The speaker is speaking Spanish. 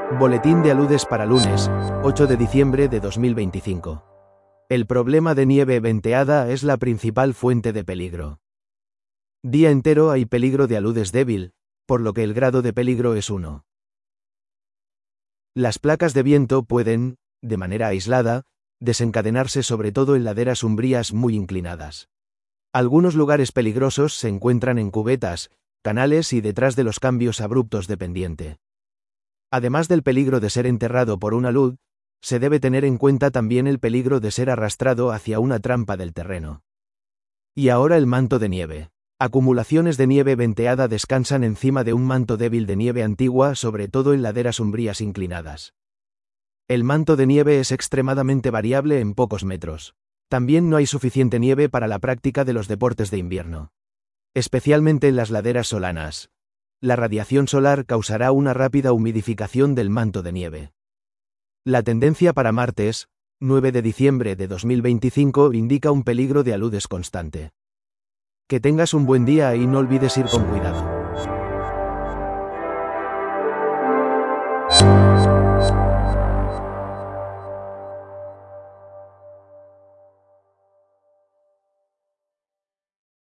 Boletín de aludes para lunes, 8 de diciembre de 2025. El problema de nieve venteada es la principal fuente de peligro. Día entero hay peligro de aludes débil, por lo que el grado de peligro es 1. Las placas de viento pueden, de manera aislada, desencadenarse sobre todo en laderas umbrías muy inclinadas. Algunos lugares peligrosos se encuentran en cubetas, canales y detrás de los cambios abruptos de pendiente. Además del peligro de ser enterrado por un alud, se debe tener en cuenta también el peligro de ser arrastrado hacia una trampa del terreno. Y ahora el manto de nieve. Acumulaciones de nieve venteada descansan encima de un manto débil de nieve antigua, sobre todo en laderas umbrías inclinadas. El manto de nieve es extremadamente variable en pocos metros. También no hay suficiente nieve para la práctica de los deportes de invierno. Especialmente en las laderas solanas. La radiación solar causará una rápida humidificación del manto de nieve. La tendencia para martes, 9 de diciembre de 2025, indica un peligro de aludes constante. Que tengas un buen día y no olvides ir con cuidado.